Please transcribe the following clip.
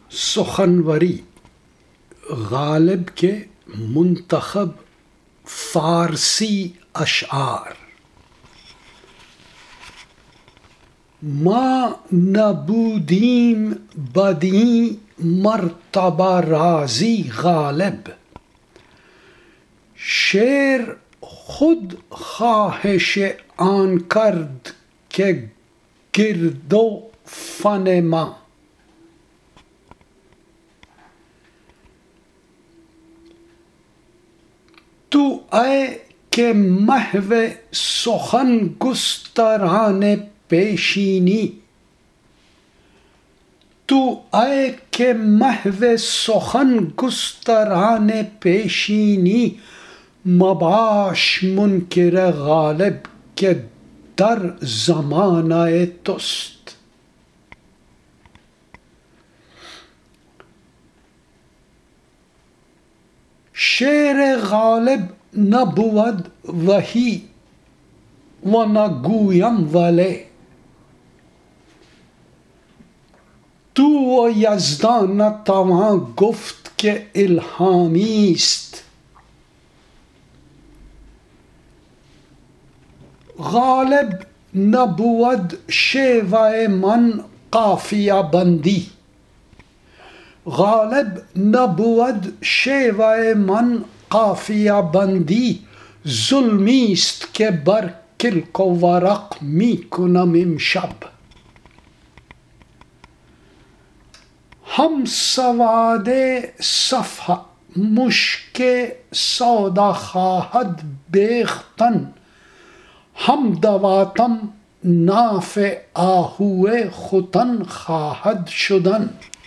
سخنوری غالب کے منتخب فارسی اشعار. ما نبودیم بدی مرتبه رازی غالب، شعر خود خواهش آن کرد که گرد و فن ما. تو ای که محو سخن گستران پیشینی، تو ای که محو سخن گستران پیشینی، مباش منکر غالب که در زمانه توست. شعر غالب نبود وحی و نگویم ولی، تو و یزدان نتوان گفت که الهامی است. غالب نبود شیوه من قافیه بندی، غالب نبود شیوه من قافیه بندی، ظلمی است که بر کلک و ورق می کنم امشب. هم سواد صفحه مشک سودا خواهد بیختن، هم دواتم ناف آهو ختن خواهد شدن.